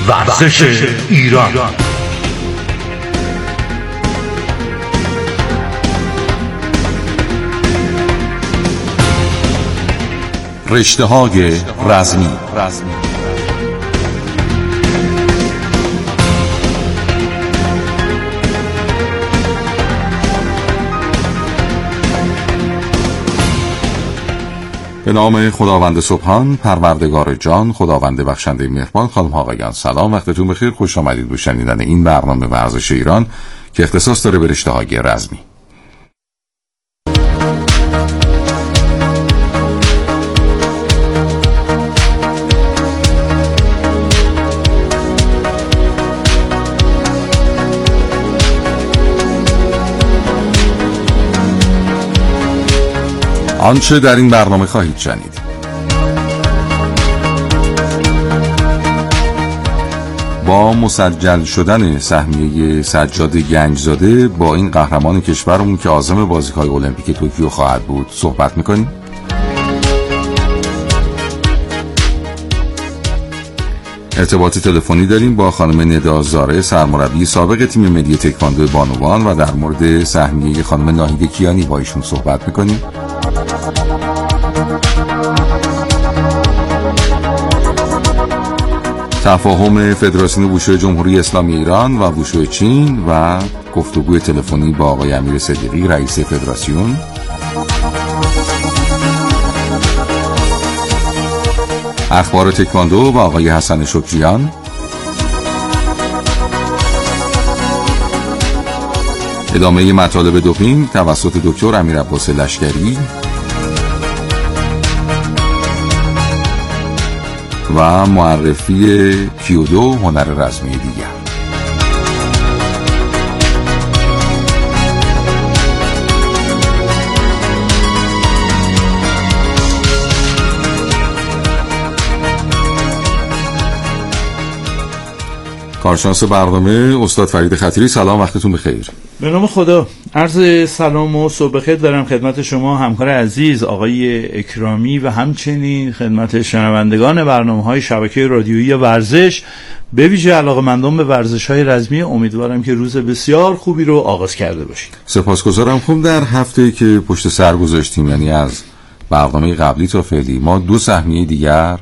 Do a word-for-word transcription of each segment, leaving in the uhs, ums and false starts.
ورزش ایران. رشته‌های رزمی. به نام خداوند سبحان، پروردگار جان، خداوند بخشنده مهربان. خانم ها آقایان سلام، وقتتون بخیر، خوش آمدید به شنیدن این برنامه ورزش ایران که اختصاص داره به رشته‌های رزمی. آنچه در این برنامه خواهید شنید: با مسجل شدن سهمیه سجاد گنجزاده با این قهرمان کشورمون که عازم بازی‌های المپیک توکیو خواهد بود صحبت می‌کنیم. ارتباط تلفنی داریم با خانم ندا زاره، سرمربی سابق تیم ملی تکواندو بانوان، و در مورد سهمیه خانم ناهید کیانی با ایشون صحبت می‌کنیم. تفاهم فدراسیون ووشو جمهوری اسلامی ایران و ووشو چین و گفتگوی تلفنی با آقای امیر صدیقی رئیس فدراسیون. اخبار تکواندو با آقای حسن شکریان. ادامه مطالب دوپینگ توسط دکتر امیر عباس لشکری و معرفی کیودو، هنر رزمی دیگر. کارشناس برنامه استاد فرید خطیری، سلام، وقتتون بخیر. به نام خدا، عرض سلام و صبح بخیر دارم خدمت شما همکار عزیز آقای اکرامی و همچنین خدمت شنوندگان برنامه‌های شبکه رادیویی ورزش، به ویژه علاقه‌مندان به ورزش‌های رزمی. امیدوارم که روز بسیار خوبی رو آغاز کرده باشید. سپاسگزارم. خوب، در هفته‌ای که پشت سر گذاشتیم، یعنی از برنامه قبلی تا فعلی، ما دو سهمیه دیگر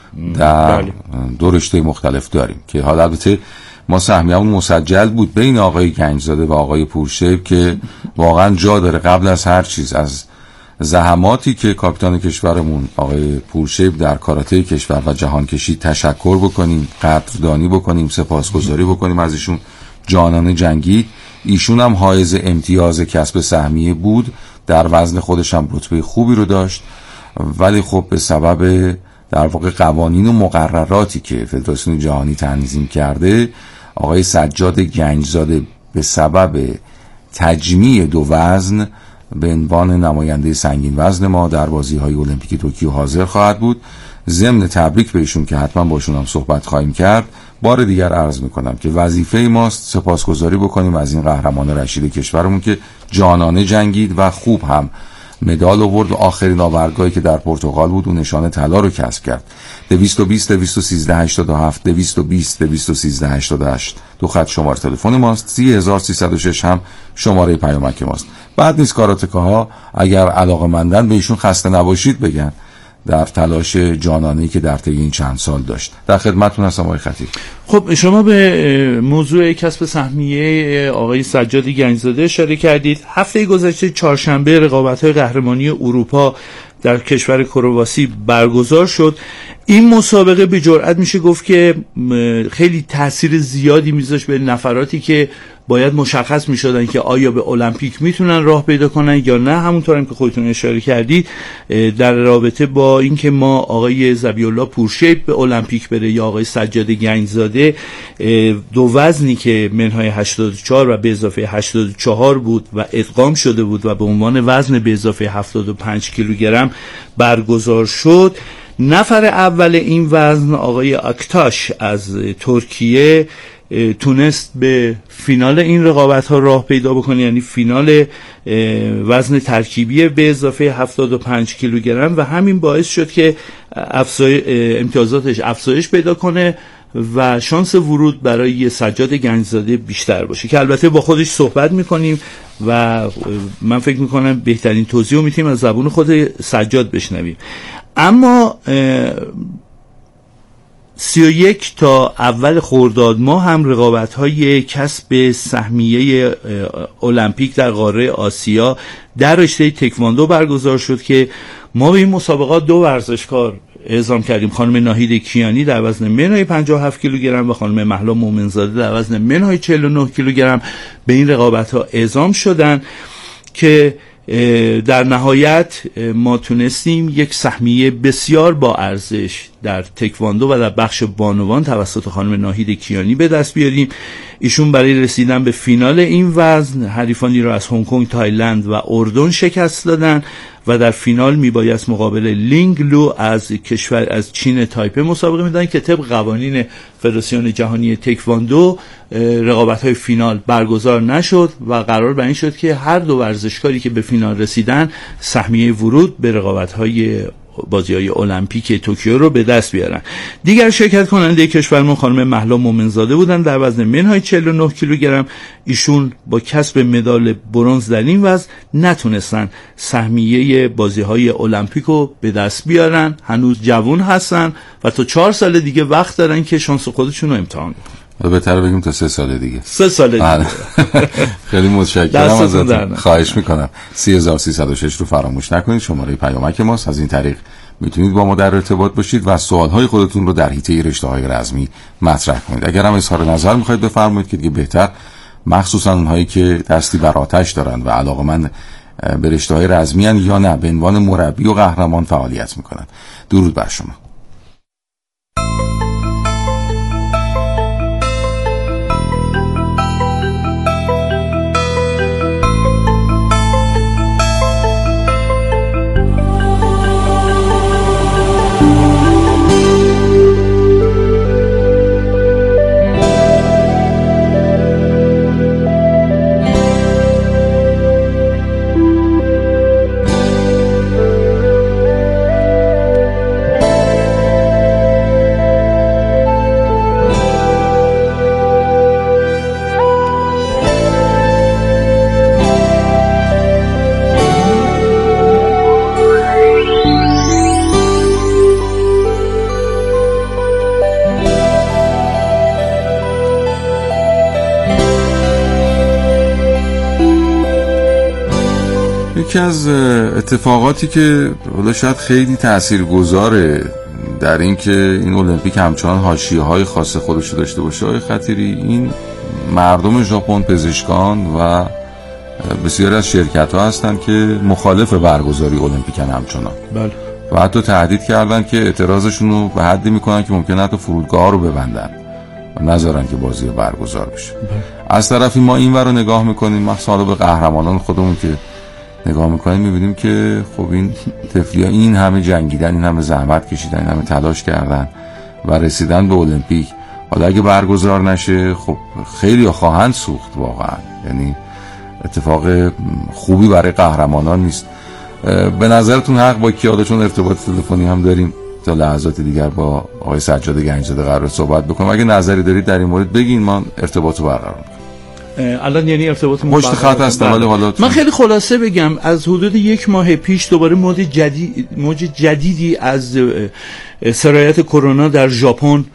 در بله. دو رشته مختلف داریم که حالا البته ما سهمیه‌مون مسجل بود بین آقای گنجزاده و آقای پورشیب که واقعا جا داره قبل از هر چیز از زحماتی که کاپیتان کشورمون آقای پورشیب در کاراته کشور و جهان کشید تشکر بکنیم، قدردانی بکنیم، سپاسگزاری بکنیم از ایشون. جانانه جنگید، ایشون هم حائز امتیاز کسب سهمیه بود، در وزن خودش هم رتبه خوبی رو داشت، ولی خب به سبب در واقع قوانین و مقرراتی که فدراسیون جهانی تنظیم کرده، آقای سجاد گنجزاده به سبب تجمیع دو وزن به عنوان نماینده سنگین وزن ما در بازی‌های المپیک توکیو حاضر خواهد بود. ضمن تبریک به ایشون که حتما باشون هم صحبت خواهیم کرد، بار دیگر عرض میکنم که وظیفه ماست سپاسگزاری بکنیم از این قهرمان رشید کشورمون که جانانه جنگید و خوب هم مدال آورد و آخرین آورگاهی که در پرتغال بود اون نشان طلا رو کسب کرد. دویست و بیست دویست و سیزده هشتاد و هفت دویست و بیست دویست و سیزده هشتاد و هشت دو خط شماره تلفن ماست. سی هزار سیصد و شش هم شماره پیامک ماست. بعد نیست کاراتکاها اگر علاقه‌مندن به ایشون خسته نباشید بگن در تلاش جانانه‌ای که در طی این چند سال داشت. در خدمتتون هستم آقای خطیب. خب شما به موضوع کسب سهمیه آقای سجاد گنجزاده اشاره کردید. هفته گذشته چهارشنبه رقابت‌های قهرمانی اروپا در کشور کرواسی برگزار شد. این مسابقه به جرئت میشه گفت که خیلی تاثیر زیادی میذاشت به نفراتی که باید مشخص میشدن که آیا به المپیک میتونن راه پیدا کنن یا نه. همونطور هم که خودتون اشاره کردید در رابطه با اینکه ما آقای ذبیح‌الله پورشیب به المپیک بره یا آقای سجاد گنجزاده، دو وزنی که منهای هشتاد و چهار و به اضافه هشتاد و چهار بود و ادغام شده بود و به عنوان وزن به اضافه هفتاد و پنج کیلوگرم برگزار شد. نفر اول این وزن آقای آکتاش از ترکیه تونست به فینال این رقابت ها راه پیدا بکنه، یعنی فینال وزن ترکیبی به اضافه هفتاد و پنج کیلوگرم، و همین باعث شد که افزای امتیازاتش افزایش پیدا کنه و شانس ورود برای سجاد گنجزاده بیشتر باشه، که البته با خودش صحبت میکنیم و من فکر میکنم بهترین توضیح رو میتونیم از زبون خود سجاد بشنویم. اما سی و یک تا اول خرداد ماه هم رقابت‌های کسب سهمیه المپیک در قاره آسیا در رشته تکواندو برگزار شد که ما به این مسابقات دو ورزشکار اعزام کردیم، خانم ناهید کیانی در وزن منهای پنجاه و هفت کیلوگرم و خانم مهلا مومنزاده در وزن منهای چهل و نه کیلوگرم به این رقابت‌ها اعزام شدن که در نهایت ما تونستیم یک سهمیه بسیار با ارزش در تکواندو و در بخش بانوان توسط خانم ناهید کیانی به دست بیاریم. ایشون برای رسیدن به فینال این وزن حریفانی را از هنگ کنگ، تایلند و اردن شکست دادن و در فینال میبایست مقابل لینگ لو از کشور از چین تایپه مسابقه میدن که طبق قوانین فدراسیون جهانی تکواندو رقابت‌های فینال برگزار نشد و قرار بر این شد که هر دو ورزشکاری که به فینال رسیدن سهمیه ورود به رقابت‌های بازی‌های المپیک توکیو رو به دست بیارن. دیگر شرکت کننده کشورمون خانم مهلا مومنزاده بودن در وزن منهای چهل و نه کیلوگرم. ایشون با کسب مدال برنز در این وزن نتونستن سهمیه بازی‌های المپیک رو به دست بیارن. هنوز جوان هستن و تا چهار سال دیگه وقت دارن که شانس خودشون رو امتحان کنن. بهتره بگیم تا سه سال دیگه. سه سال دیگه. خیلی متشکرم ازتون. خواهش میکنم. سی هزار و سیصد و شش رو فراموش نکنید، شماره پیامک ماست. از این طریق میتونید با ما در ارتباط باشید و سوالهای خودتون رو در حیطه رشته‌های رزمی مطرح کنید. اگر هم اظهار نظر میخواید بفرمایید که دیگه بهتر، مخصوصا اونهایی که دستی بر آتش دارن و علاقه‌مند به رشته‌های رزمی ان یا نه به عنوان مربی و قهرمان فعالیت میکنن. درود بر شما. یکی از اتفاقاتی که حالا شاید خیلی تاثیرگذاره در این که این المپیک همچنان حاشیه‌های خاص خودش رو داشته باشه آقای خطیری، این مردم ژاپن، پزشکان و بسیاری از شرکت‌ها هستن که مخالف برگزاری المپیکن همچنان. بله. و حتی تهدید کردن که اعتراضشون رو به حدی میکنن که ممکنه حتی فرودگاه‌ها رو ببندن و نذارن که بازی برگزار بشه. بله. از طرفی ما این ور رو نگاه میکنیم، مثلا به قهرمانان خودمون که نگاه میکنیم میبینیم که خب این طفلیا این همه جنگیدن، این همه زحمت کشیدن، این همه تلاش کردن و رسیدن به المپیک. حالا اگه برگزار نشه خب خیلی خواهند سوخت واقعا، یعنی اتفاق خوبی برای قهرمانان نیست. به نظرتون حق با کی؟ حالا چون ارتباط تلفنی هم داریم تا لحظات دیگر با آقای سجاد گنجزاده قرار صحبت بکنم، اگه نظری دارید در این مورد بگین، ما ارتباط رو برقرار کنیم. الان یعنی ارتباط پشت خط هستم ولی حالا من خیلی خلاصه بگم، از حدود یک ماه پیش دوباره موج جدید موج جدیدی از سرایت کرونا در ژاپن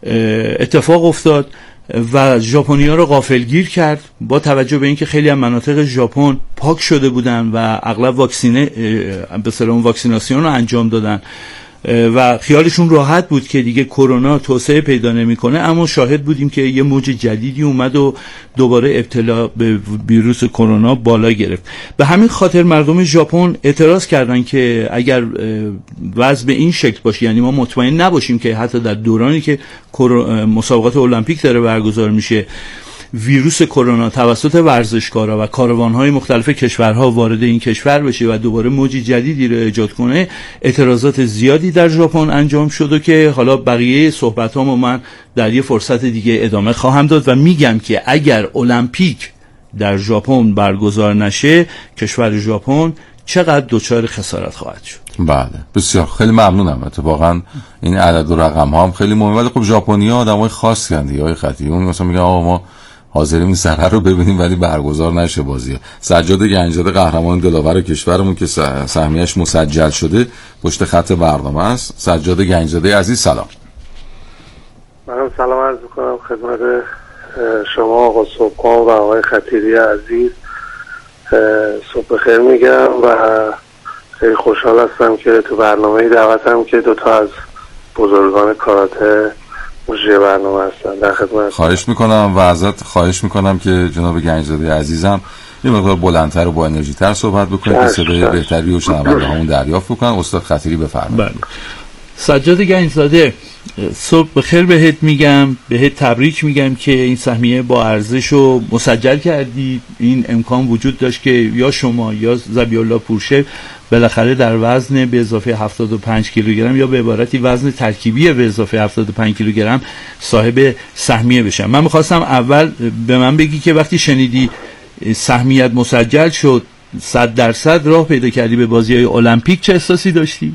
اتفاق افتاد و ژاپنی‌ها رو غافلگیر کرد، با توجه به اینکه خیلی از مناطق ژاپن پاک شده بودن و اغلب واکسینه به اصطلاح واکسیناسیون رو انجام دادن و خیالشون راحت بود که دیگه کرونا توسعه پیدا نمیکنه. اما شاهد بودیم که یه موج جدیدی اومد و دوباره ابتلا به ویروس کرونا بالا گرفت. به همین خاطر مردم ژاپن اعتراض کردن که اگر وضع به این شکل باشه، یعنی ما مطمئن نباشیم که حتی در دورانی که مسابقات المپیک داره برگزار میشه ویروس کرونا توسط ورزشکارا و کاروان‌های مختلف کشورها وارد این کشور بشه و دوباره موج جدیدی رو ایجاد کنه، اعتراضات زیادی در ژاپن انجام شد و که حالا بقیه صحبتامو من در یه فرصت دیگه ادامه خواهم داد و میگم که اگر المپیک در ژاپن برگزار نشه، کشور ژاپن چقدر دچار خسارت خواهد شد. بله بسیار خیلی ممنونم. اتفاقا این عدد و رقم ها هم خیلی مهمه، ولی خب ژاپنی‌ها آدمای خاصی هستند دیگه. آقای خطیبی اون مثلا میگن آقا ما حاضریم سره رو ببینیم ولی برگزار نشه بازی. سجاد گنجزاده قهرمان دلاور کشورمون که سهمیه‌اش مسجل شده پشت خط برنامه است. سجاد گنجزاده عزیز سلام. منم سلام عرض می‌کنم خدمت شما آقا صبحان و آقای خطیبی عزیز. صبح خیر میگم و خیلی خوشحال هستم که تو برنامه دعوتم که دوتا از بزرگان کاراته مجری برنامه هستن. در خدمت خواهش میکنم و ازت خواهش میکنم که جناب گنجزاده عزیزم یه مقدار بلندتر و با انرژی تر صحبت بکنید که صدای بهتری و شنونده هامون دریافت بکنن. استاد خطیبی بفرمایید. بله. سجاد گنجزاده صبح بخیر بهت میگم، بهت تبریک میگم که این سهمیه با ارزش رو مسجل کردی. این امکان وجود داشت که یا شما یا ذبیح‌الله پورشب بالاخره در وزن به اضافه هفتاد و پنج کیلوگرم یا به عبارتی وزن ترکیبی به اضافه هفتاد و پنج کیلوگرم صاحب سهمیه بشن. من میخواستم اول به من بگی که وقتی شنیدی سهمیت مسجل شد صد درصد راه پیدا کردی به بازی‌های المپیک چه احساسی داشتی؟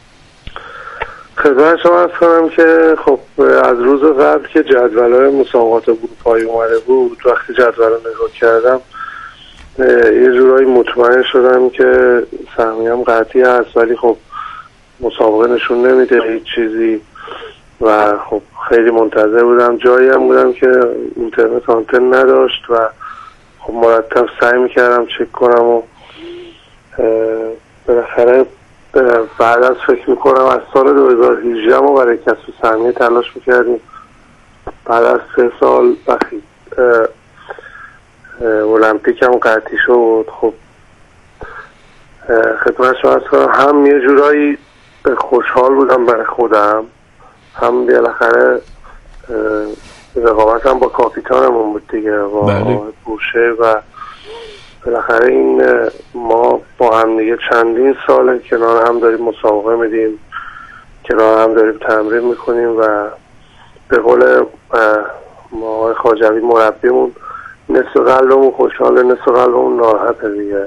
خدمت شما عرض کنم که خب از روز قبل که جدول مسابقات اروپایی اومده بود وقتی جدول رو نگاه کردم یه جورایی مطمئن شدم که سهمیه‌ام قطعی هست، ولی خب مسابقه نشون نمیده هیچ چیزی و خب خیلی منتظر بودم. جایی هم بودم که اینترنت آنتن نداشت و خب مرتب سعی میکردم چک کنم و بالاخره بعد از فکر میکنم از سال دو هزار و هجده ما برای کسب سهمیه تلاش میکردیم. بعد از سه سال وقتی المپیک هم قطعی شد خب خدمت شما از کنم هم یه جورایی خوشحال بودم برای خودم، هم بالاخره رقابتم با کاپیتانمون بود دیگه با بوشه و بالاخره این ما با هم دیگه چندین ساله کنار هم داریم مسابقه میدیم، کنار هم داریم تمرین میکنیم و به قول ما آقای خواجوی مربیمون نصف قلبمون خوشحاله نصف قلبمون ناراحته دیگه.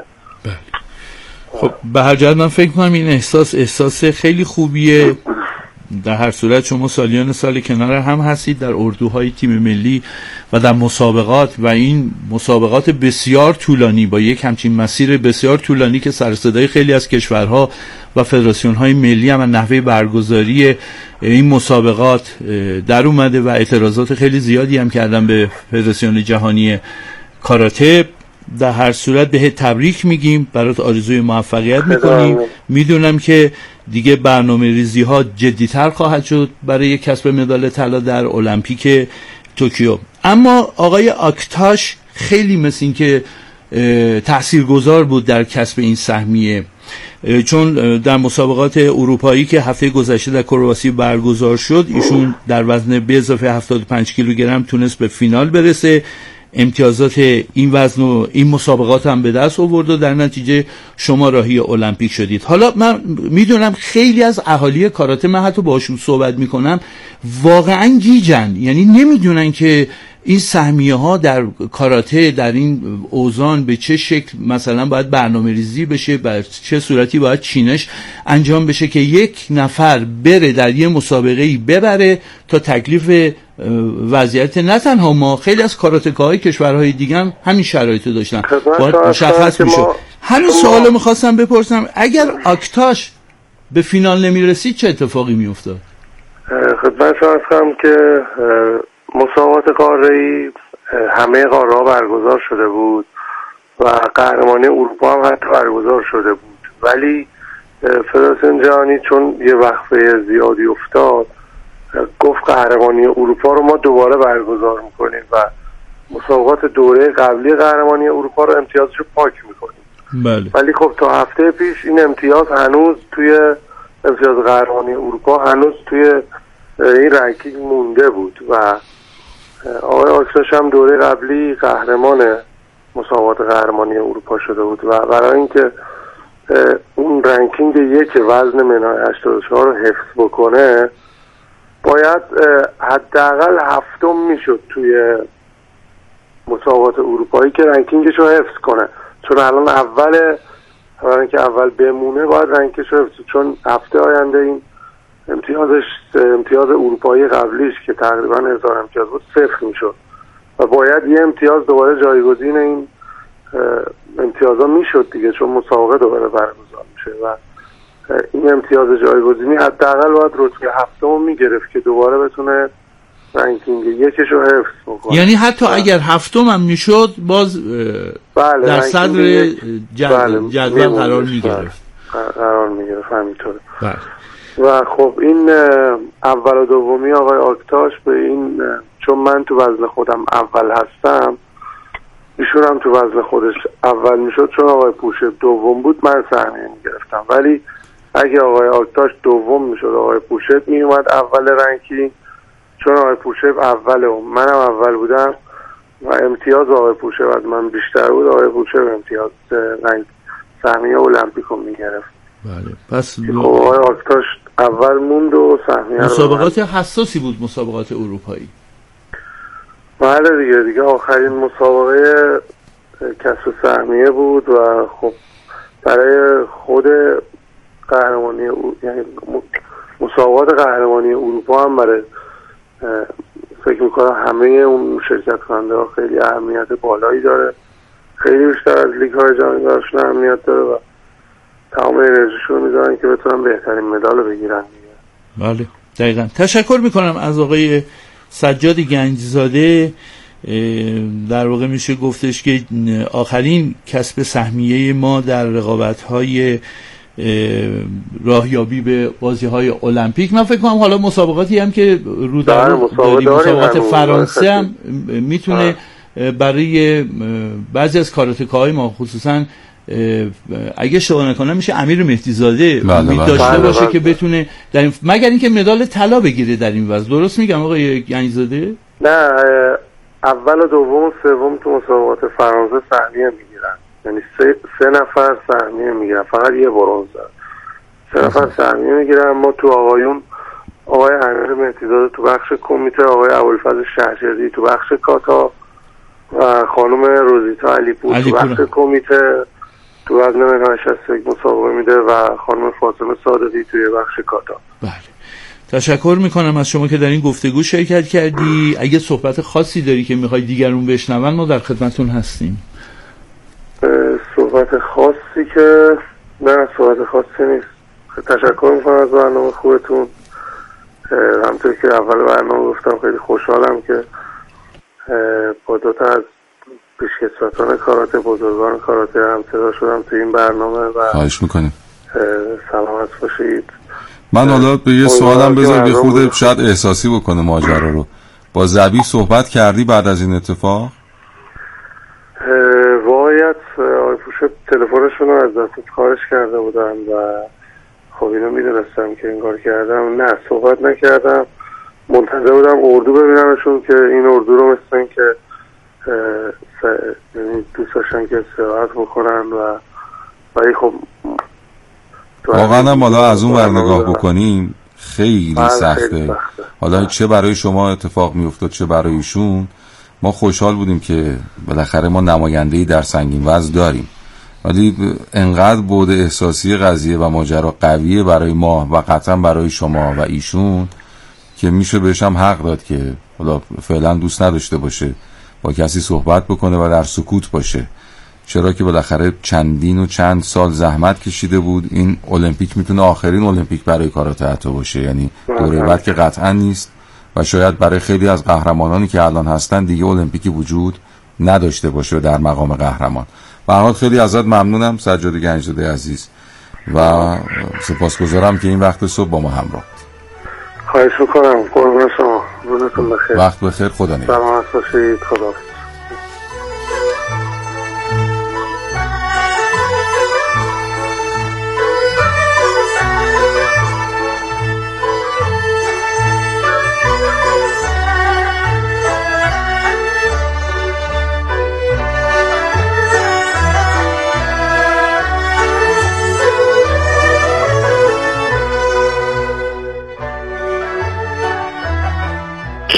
خب به هر جهت من فکر کنم این احساس احساس خیلی خوبیه. در هر صورت شما سالیان سال کنار هم هستید در اردوهای تیم ملی و در مسابقات و این مسابقات بسیار طولانی با یک همچین مسیر بسیار طولانی که سر صدای خیلی از کشورها و فدراسیون‌های ملی هم نحوه برگزاری این مسابقات در اومده و اعتراضات خیلی زیادی هم کردن به فدراسیون جهانی کاراته. در هر صورت به تبریک میگیم، برات آرزوی موفقیت میکنیم. میدونم که دیگه برنامه ریزی ها جدیتر خواهد شد برای کسب مدال طلا در المپیک توکیو. اما آقای آکتاش خیلی مثل این که تاثیرگذار بود در کسب این سهمیه، چون در مسابقات اروپایی که هفته گذشته در کرواسی برگزار شد ایشون در وزن به اضافه هفتاد و پنج کیلوگرم تونست به فینال برسه، امتیازات این وزن و این مسابقات هم به دست آورد و در نتیجه شما راهی المپیک شدید. حالا من میدونم خیلی از اهالی کاراته، من حتی باشون صحبت میکنم، واقعا گیجن، یعنی نمیدونن که این سهمیه ها در کاراته در این اوزان به چه شکل مثلا باید برنامه ریزی بشه، به چه صورتی باید چینش انجام بشه که یک نفر بره در یه مسابقه‌ای ببره تا تکلیف وضعیت نه تنها ما، خیلی از کاراته‌های کشورهای دیگه هم همین شرایط داشتن باید مشخص میشه. همین سوالو میخواستم بپرسم، اگر آکتاش به فینال نمیرسید چه اتفاقی میافتاد؟ خدمت شما هستم که مسابقات قاره‌ای همه قاره‌ها برگزار شده بود و قهرمانی اروپا هم حتی برگزار شده بود، ولی فدراسیون جهانی چون یه وقفه زیادی افتاد گفت قهرمانی اروپا رو ما دوباره برگزار میکنیم و مسابقات دوره قبلی قهرمانی اروپا رو امتیازش رو پاک میکنیم. بله. ولی خب تا هفته پیش این امتیاز هنوز توی امتیاز قهرمانی اروپا هنوز توی این رنکینگ مونده بود و آقای آکتاش هم دوره قبلی قهرمان مسابقات قهرمانی اروپا شده بود و برای اینکه اون رنکینگ یک وزن منهای هشتاد و چهار رو حفظ بکنه باید حداقل هفتم میشد توی مسابقات اروپایی که رنکینگش رو حفظ کنه، چون الان اول برای اینکه اول بمونه باید رنکش رو، چون هفته آینده این امتیازش امتیاز اروپایی قبلیش که تقریبا هزار امتیاز بود صفر میشد و باید یه امتیاز دوباره جایگزین این امتیازا میشد دیگه، چون مسابقه دوباره برگزار میشه و این امتیاز جایگزینی حداقل باید رتبه هفتم میگرفت که دوباره بتونه رنکینگ یکش رو حفظ بکنه. یعنی حتی اگر هفتم هم میشد باز بله در صدر جدول بله قرار میگرفت قرار میگرفت همینطوره. بله. و خب این اول و دومی آقای آکتاش به این، چون من تو وزن خودم اول هستم، ایشون هم تو وزن خودش اول میشد، چون آقای پوشه دوم بود من سهمیه میگرفتم، ولی اگه آقای آکتاش دوم میشد آقای پوشه میومد اول رنکی، چون آقای پوشه اوله و منم اول بودم و امتیاز آقای پوشه از من بیشتر بود، آقای پوشه امتیاز رنگ سهمیه المپیک رو میگرفت. بله. پس خب آقای آکتاش اول موند و سهمیه مسابقات حساسی بود، مسابقات اروپایی. بله دیگه دیگه آخرین مسابقه کسب سهمیه بود و خب برای خود قهرمانی یعنی مسابقات قهرمانی اروپا هم برای فکر میکنم همه اون شرکت کننده ها خیلی اهمیت بالایی داره، خیلی بیشتر از لیگ های جهانی براشون اهمیت داره و تمام انرژیشون میذارن که بتونن بهترین مدال رو بگیرن. بله دقیقا. تشکر میکنم از آقای سجاد گنجزاده. در واقع میشه گفتش که آخرین کسب سهمیه ما در رقابت‌های راهیابی به بازی‌های المپیک. من فکر کنم حالا مسابقاتی هم که رو در رو داریم، مسابقات فرانسه هم میتونه برای بعضی از کاراتکاهای ما، خصوصا اگه اشتباه نکنم میشه امیر مهدیزاده داشته باشه بله. که بتونه در این مگر اینکه مدال طلا بگیره در این وزن. درست میگم آقای گنجزاده؟ نه، اول و دوم و سوم تو مسابقات فرانسه سهمیه میگیرن، یعنی سه, سه نفر سهمیه میگیرن، فقط یه برنز سه نفر سهمیه میگیرن. ما تو آقایون آقای امیر مهدیزاده تو بخش کمیته، آقای ابوالفضل شهجردی تو بخش کاتا و خانم روزیتا علیپور تو بخش کمیته تو وزن منهای شصت و یک مسابقه میده و خانم فاطمه صادقی توی بخش کاتا. بله تشکر میکنم از شما که در این گفتگو شرکت کردی. اگه صحبت خاصی داری که میخوای دیگرون بشنون ما در خدمتون هستیم. صحبت خاصی که نه صحبت خاصی نیست. تشکر میکنم از برنامه خوبتون. همطور که اول برنامه گفتم خیلی خوشحالم که با دوتا از پیشکسوتان کاراته، بزرگان کاراته هم صدا شدم تو این برنامه و خواهش میکنیم. سلامت باشید. من حالا به یه سوالم بذار که خود شاید احساسی بکنه ماجرا رو. با زبی صحبت کردی بعد از این اتفاق؟ واقعیت آقای پوشه تلفنشون رو از دستت خواهش کرده بودم و خب اینو میدونستم که این کار کردم. نه صحبت نکردم، منتظر بودم اردو ببینمشون که این اردو رو مثل این که یعنی دوست داشتن که استراحت بکنن و ولی خب واقعا هم حالا از اون ور نگاه بکنیم خیلی سخته. خیلی سخته حالا چه برای شما اتفاق میافتاد چه برای ایشون. ما خوشحال بودیم که بالاخره ما نماینده‌ای در سنگین وزن داریم، ولی انقدر بعد احساسی قضیه و ماجرا قویه برای ما و قطعا برای شما و ایشون که میشه بهش هم حق داد که حالا فعلا دوست نداشته باشه با کسی صحبت بکنه و در سکوت باشه، چرا که بالاخره چندین و چند سال زحمت کشیده بود. این المپیک میتونه آخرین المپیک برای کاراته حتی باشه، یعنی دوره بعد که قطعا نیست و شاید برای خیلی از قهرمانانی که الان هستن دیگه المپیکی وجود نداشته باشه در مقام قهرمان. به هر حال خیلی ازت ممنونم سجاد گنجزاده عزیز و سپاسگزارم که این وقت صبح با ما همراه. خواهش میکنم. قربان شما. روزتون بخیر. وقت بخیر. خدا نگهدار. سلامت باشید. خدا.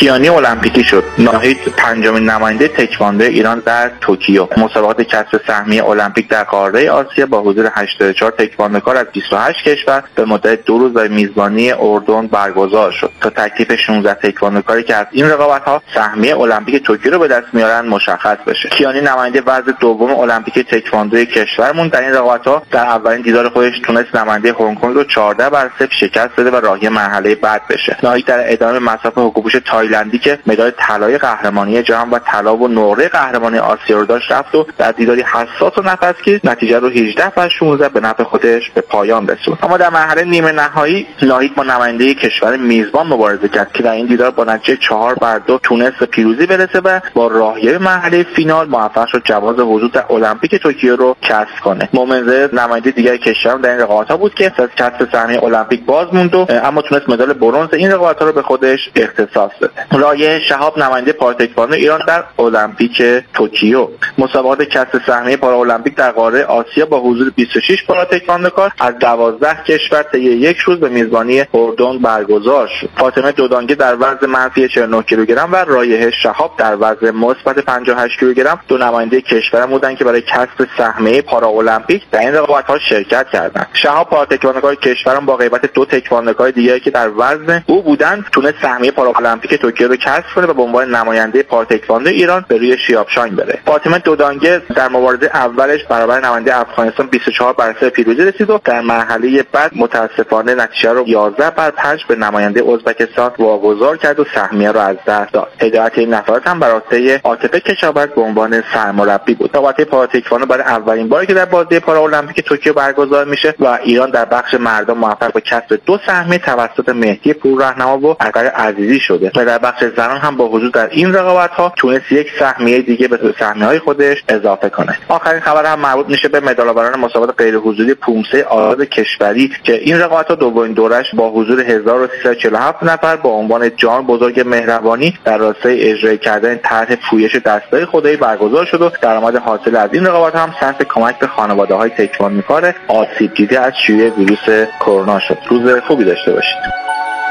کیانی المپیکی شد. ناهید پنجمین نماینده تکواندو ایران در توکیو. مسابقات کسب سهمیه المپیک در قاره آسیا با حضور هشتاد و چهار تکواندوکار از بیست و هشت کشور به مدت دو روز و میزبانی اردن برگزار شد تا تکلیف شانزده تکواندوکاری که از این رقابت‌ها سهمیه المپیک توکیو رو به دست میارن مشخص بشه. کیانی نماینده وزن دوم المپیک تکواندوی کشورمون در این رقابت‌ها در اولین دیدار خودش تونست نماینده هنگ کنگ رو چهارده بر صفر شکست بده و راهی مرحله بعد بشه. ناهید در ادامه مصاف هوگوبوش تایلندی که مدال طلای قهرمانی جهان و طلا و نقره قهرمانی آسیا رو داشت رفت و در دیداری حساس و نفسگیر نتیجه رو هجده بر شانزده به نفع خودش به پایان رسوند. اما در مرحله نیمه نهایی ناهید با نماینده کشور میزبان مبارزه کرد که در این دیدار با نتیجه چهار بر دو تونست به پیروزی برسه و با راهیه مرحله فینال موفق شد جواز حضور در المپیک توکیو رو کسب کنه. مومنزه نماینده دیگر کشور در این رقابت‌ها بود که از کسب سهمیه المپیک باز موند و اما تونست مدال برنز این رقابت‌ها رو به خودش اختصاص بده. رایه شهاب نماینده پاراتکواندو ایران در المپیک توکیو. مسابقات کسب سهمیه پارالمپیک در قاره آسیا با حضور بیست و شش پاراتکواندوکار از دوازده کشور طی یک روز به میزبانی اردن برگزار شد. فاطمه دودانگه در وزن منفی چهل و نه کیلوگرم و رایه شهاب در وزن مثبت پنجاه و هشت کیلوگرم دو نماینده کشور بودند که برای کسب سهمیه پارالمپیک در این رقابت‌ها شرکت کردند. شهاب پاراتکواندوکار کشورم با غیبت دو تکواندوکار دیگری که در وزن او بودند تونست سهمیه پارالمپیک توکیو رو کسب کنه و به عنوان نماینده پاراتکواندو ایران به روی شیابشانگ بره. فاطمه دودانگه در مبارزه اولش برابر نماینده افغانستان بیست و چهار بر صفر پیروزی رسید و در مرحله بعد متاسفانه نتیجه رو یازده بر پنج به نماینده ازبکستان واگذار کرد و سهمیه رو از دست داد. هدایت این نفرات هم بر عهده عاطفه کشاورز به عنوان سرمربی بود. رقابت پاراتکواندو برای اولین باری که در بازی پارالمپیک توکیو برگزار میشه و ایران در بخش مردم موفق به کسب دو سهمیه توسط مهدی پوررهنما و اکبر عزیزی شده و در بخش زنان هم با حضور در این رقابت‌ها تونست یک سهمیه دیگه به سهمیه‌های خودش اضافه کنه. آخرین خبر هم مربوط میشه به مدال‌آوران مسابقات غیر حضوری پومسه آزاد کشوری که این رقابت‌ها دومین دورش با حضور هزار و سیصد و چهل و هفت نفر با عنوان جان بزرگ مهربانی در راستای اجرای کردن طرح پویش دستای خدایی برگزار شد و درآمد حاصل از این رقابت هم صرف کمک به خانواده‌های تکواندوکار آسیب دیده از شیوع ویروس کرونا شد. روز خوبی داشته باشید.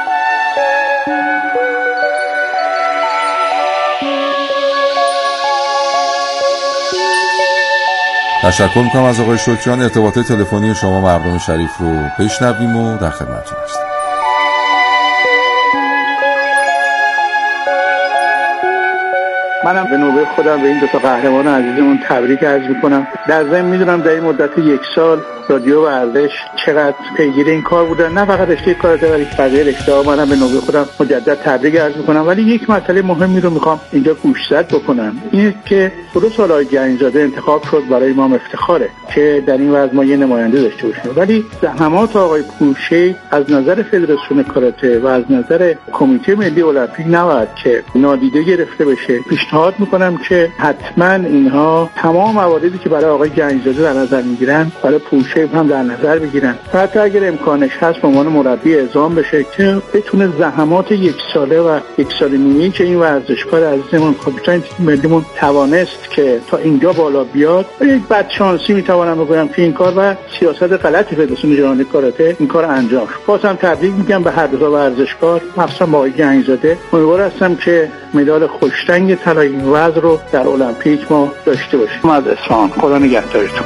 تشکر میکنم از آقای شکریان. ارتباط تلفنی شما مردم شریف رو بشنویم و در خدمتتون هستیم. منم به نوبه خودم به این دو تا قهرمان عزیزمون تبریک عرض میکنم. در ضمن میدونم در این مدت یک سال رادیو و ورزش چقدر پیگیر این کار بودن، نه فقط رشته کارات ولی بقیه رشته‌ها. منم به نوبه خودم مجدد تبریک عرض میکنم. ولی یک مسئله مهمی رو میخوام اینجا گوشزد بکنم، اینه که درست آقای گنجزاده انتخاب شد برای ما افتخاره که در این وضع ما یه نماینده داشته باشیم، ولی زحمات آقای پورشه از نظر فدراسیون کاراته و از نظر کمیته ملی المپیک نباید که نادیده گرفته بشه. پیشنهاد میکنم که حتما اینها تمام مواردی که برای آقای گنجزاده در نظر میگیرن برای پورشه هم در نظر بگیرن. حتی اگر امکانش هست به عنوان مربی اعزام بشه که بتونه زحمات یک ساله و یک سال نیمه‌ای که این ورزشکار عزیزمون کاپیتان تیم ملیمون توانست که تا اینجا بالا بیاد، یک بدشانسی میتوانم بگم که این کار و سیاست غلطی فدراسیون جهانی کاراته این کار انجام شد. بازم تبریک میگم به هر دو ورزشکار، مخصوصا با آقای گنجزاده. امیدوار هستم که مدال خوشرنگ طلای این وزن رو در المپیک ما داشته باشیم. از اصفهان، خدا نگهدارتون.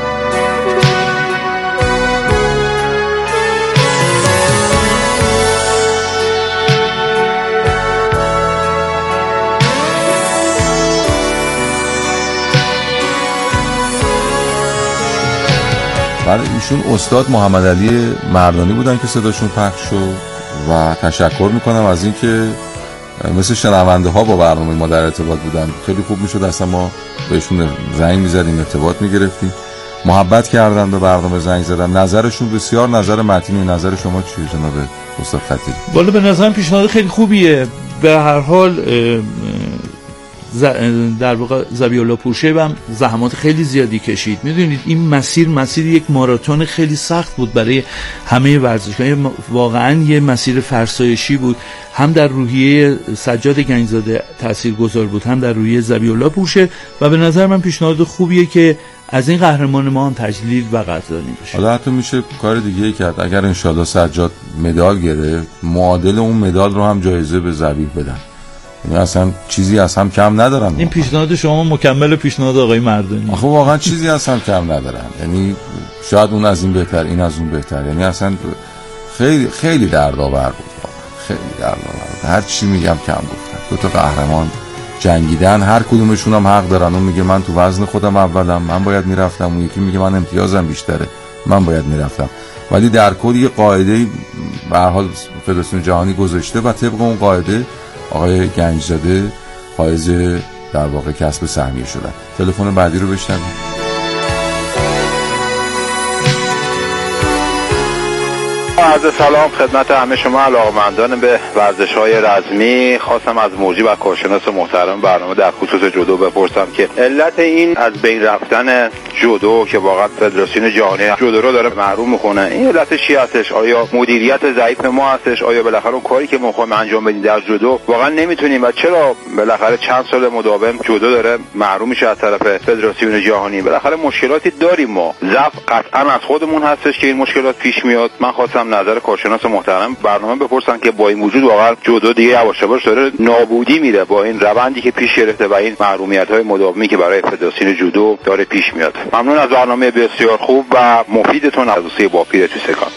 بله، ایشون استاد محمد علی مردانی بودن که صداشون پخش شد و تشکر میکنم از اینکه مثل شنونده ها با برنامه ما در ارتباط بودن. خیلی خوب میشد اصلا ما بهشون زنگ میزدیم، ارتباط میگرفتیم، محبت کردن به برنامه، زنگ زدن، نظرشون بسیار نظر متینی. نظر شما چیه جناب استاد خطیبی؟ والا به نظرم پیشنهاد خیلی خوبیه. به هر حال در واقع ذبیح‌الله پورشه هم زحمات خیلی زیادی کشید. میدونید این مسیر مسیر یک ماراتون خیلی سخت بود برای همه ورزشکاران، واقعا یه مسیر فرسایشی بود. هم در روحیه سجاد گنجزاده تاثیرگذار بود، هم در روحیه ذبیح‌الله پورشه و به نظر من پیشنهاد خوبیه که از این قهرمان ما هم تجلیل و قدردانی بشه. حالا حتی میشه کار دیگه کرد، اگر انشالله سجاد مدال گرفت، معادل اون مدال رو هم جایزه به ذبیح بدن. یعنی اصلا چیزی از هم کم ندارن. این پیشنهاد شما مکمل پیشنهاد آقای مردانی. آخه واقعا چیزی از هم کم ندارن، یعنی شاید اون از این بهتر، این از اون بهتر، یعنی اصلا خیلی خیلی دردآور بود، خیلی دردآور. هر چی میگم کم گفتن. دو تا قهرمان جنگیدن، هر کدومشون هم حق دارن. اون میگه من تو وزن خودم اولم، من باید میرفتم. اون یکی میگه من امتیازم بیشتره، من باید میرفتم. ولی در کل یه قاعده به هر حال فدراسیون جهانی گذاشته و طبق اون قاعده آقای گنجزاده فائز در واقع کسب سهمیه شدن. تلفن بعدی رو بشنویم. عرض سلام خدمت همه شما علاقه‌مندان به ورزش‌های رزمی. خواستم از مجری و کارشناس محترم برنامه در خصوص جودو بپرسم که علت این از بین رفتن جودو که واقعا فدراسیون جهانی جودو رو داره محروم میکنه، این علتش چی هستش؟ آیا مدیریت ضعیف ما هستش؟ آیا بالاخره اون کاری که ما می‌خوایم انجام بدیم در جودو واقعا نمیتونیم؟ و چرا بالاخره چند سال مداوم جودو داره محروم میشه از طرف فدراسیون جهانی؟ بالاخره مشکلاتی داریم ما. ضعف قطعا از خودمون هستش که این مشکلات پیش میاد. من خواستم نظر کارشناس محترم برنامه بپرسن که با این وجود واقعا جودو دیگه یواش یواش داره نابودی میره با این روندی که پیش گرفته و این محرومیت‌های مداومی که برای فدراسیون جودو داره پیش میاد. ممنون از برنامه بسیار خوب و مفیدتون از دوستی با پیر تو سکان.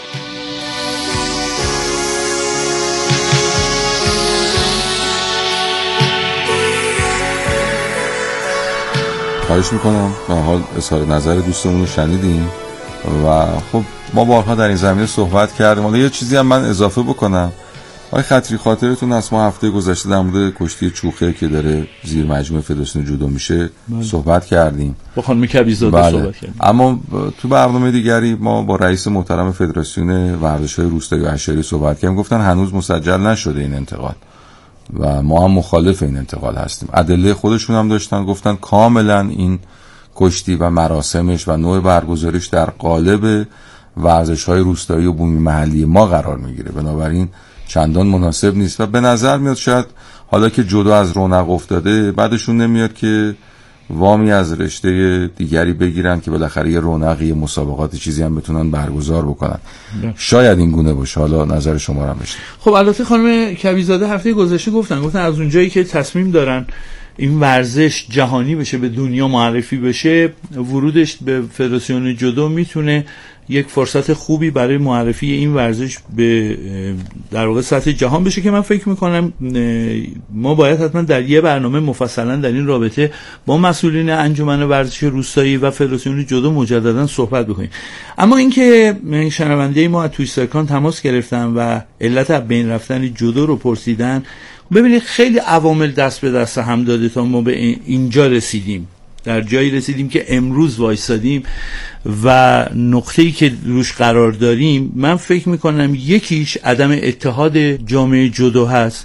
خواهش میکنم. به حال اظهار نظر دوستمون رو شنیدیم و خب ما بارها در این زمینه صحبت کردیم. حالا یه چیزی هم من اضافه بکنم. آقای خطری خاطرتون از ما هفته گذشته در مورد کشتی چوخه که داره زیر مجموعه فدراسیون جودو میشه بله. صحبت کردیم. با خانم کبیزاده بله. صحبت کردیم. اما تو برنامه دیگری ما با رئیس محترم فدراسیون ورزش‌های روستایی و حشری صحبت کردیم. گفتن هنوز مسجل نشده این انتقال و ما هم مخالف این انتقال هستیم. ادله خودشون هم داشتن، گفتن کاملا این کشتی و مراسمش و نوع برگزاریش در قالب ورزش‌های روستایی و بومی محلی ما قرار میگیره، بنابراین چندان مناسب نیست و به نظر میاد شاید حالا که جودو از رونق افتاده بعدشون نمیاد که وامی از رشته دیگری بگیرن که بالاخره یه رونقی مسابقات چیزی هم بتونن برگزار بکنن. ده. شاید این گونه باشه. حالا نظر شما رو هم بشنویم. خب البته خانم کبیزاده هفته گذشته گفتن گفتن از اونجایی که تصمیم دارن این ورزش جهانی بشه، به دنیا معرفی بشه، ورودش به فدراسیون جودو میتونه یک فرصت خوبی برای معرفی این ورزش به در واقع سطح جهان بشه که من فکر میکنم ما باید حتما در یه برنامه مفصلا در این رابطه با مسئولین انجمن ورزش روستایی و فدراسیون جودو مجددا صحبت بکنیم. اما اینکه شنونده ما از تویسترکان تماس گرفتن و علت از بین رفتن جودو رو پرسیدن، ببینید خیلی عوامل دست به دست هم داده تا ما به اینجا رسیدیم، در جایی رسیدیم که امروز وایسادیم و نقطه‌ای که روش قرار داریم. من فکر میکنم یکیش عدم اتحاد جامعه جودو هست.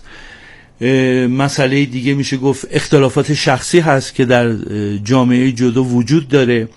مسئله دیگه میشه گفت اختلافات شخصی هست که در جامعه جودو وجود داره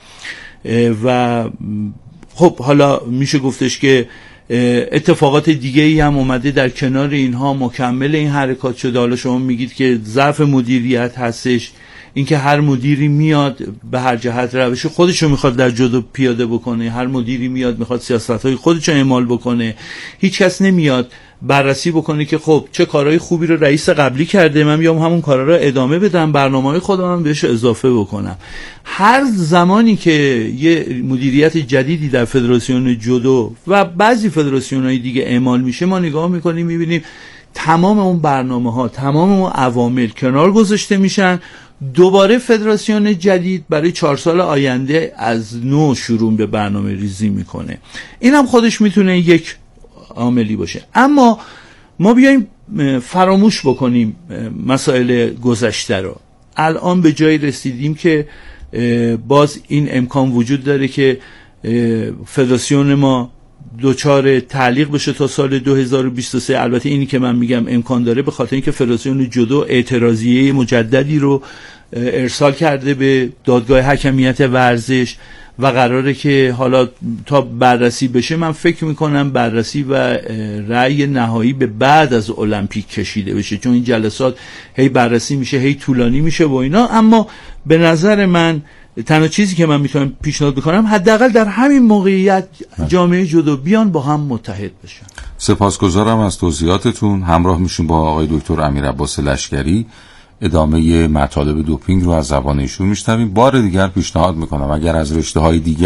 و خب حالا میشه گفتش که اتفاقات دیگه ای هم اومده در کنار اینها مکمل این حرکات شده. حالا شما میگید که ضعف مدیریت هستش، اینکه هر مدیری میاد به هر جهت روش خودشو میخواد در جودو پیاده بکنه، هر مدیری میاد میخواد سیاست‌های خودشو اعمال بکنه، هیچ کس نمیاد بررسی بکنه که خب چه کارهای خوبی رو رئیس قبلی کرده، من بیام همون کارا رو ادامه بدم، برنامه‌های خودم هم بهش اضافه بکنم. هر زمانی که یه مدیریت جدیدی در فدراسیون جودو و بعضی فدراسیون‌های دیگه اعمال میشه، ما نگاه میکنیم میبینیم تمام اون برنامه‌ها، تمام اون عوامل کنار گذاشته میشن، دوباره فدراسیون جدید برای چهار سال آینده از نو شروع به برنامه ریزی میکنه. این هم خودش میتونه یک عاملی باشه. اما ما بیایم فراموش بکنیم مسائل گذشته رو. الان به جایی رسیدیم که باز این امکان وجود داره که فدراسیون ما دوچار تعلیق بشه تا سال دو هزار و بیست و سه. البته اینی که من میگم امکان داره به خاطر اینکه فدراسیون جودو اعتراضیه مجددی رو ارسال کرده به دادگاه حکمیت ورزش و قراره که حالا تا بررسی بشه. من فکر میکنم بررسی و رأی نهایی به بعد از المپیک کشیده بشه، چون این جلسات هی بررسی میشه، هی طولانی میشه و اینا. اما به نظر من تنها چیزی که من میتونم پیشنهاد بکنم حداقل در همین موقعیت جامعه جودو بیان با هم متحد بشن. سپاسگزارم از توضیحاتتون. همراه میشیم با آقای دکتر امیر عباس لشکری. ادامه مطالب دوپینگ رو از زبان ایشون میشنویم. بار دیگر پیشنهاد میکنم اگر از رشته‌های دیگر